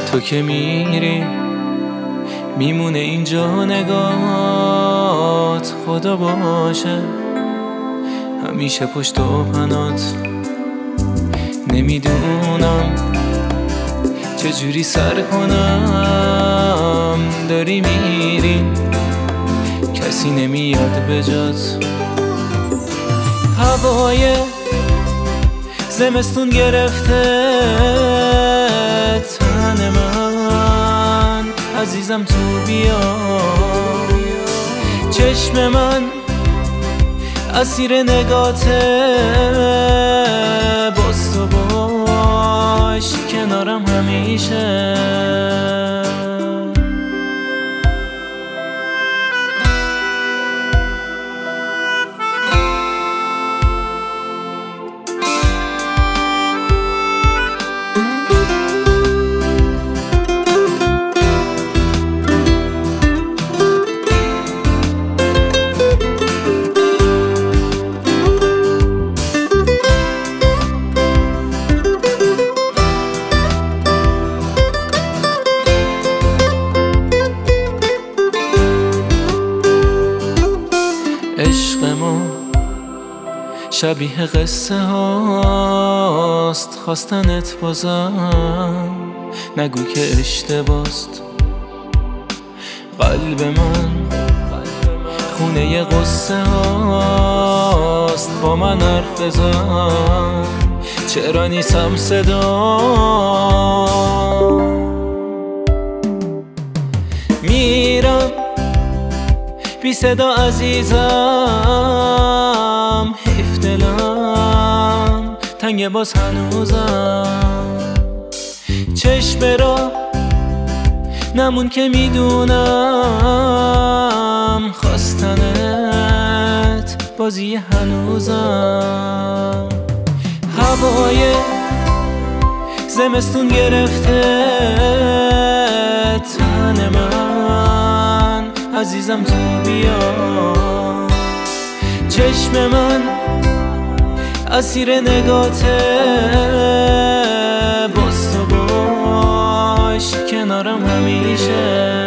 تو که میری میمونه اینجا نگات، خدا باشه همیشه پشت و پنات. نمیدونم چجوری سر کنم، داری میری کسی نمیاد به جات. هوای زمستون گرفته تن من، عزیزم تو بیا. چشم من اسیر نگاته، باز تو باش کنارم همیشه. عشق ما شبیه قصه هاست، خواستنت بازم نگو که اشتباست. قلب من خونه قصه هاست، با من حرف بزن چرا نیستم صدا. میرم بی صدا عزیزم، حیف دلم تنگ باز هنوزم. چشم را نمون که میدونم، خواستنت بازی هنوزم. هوای زمستون گرفته تن من، عزیزم تو بیا. چشم من اسیر نگاته، باز تو باش کنارم همیشه.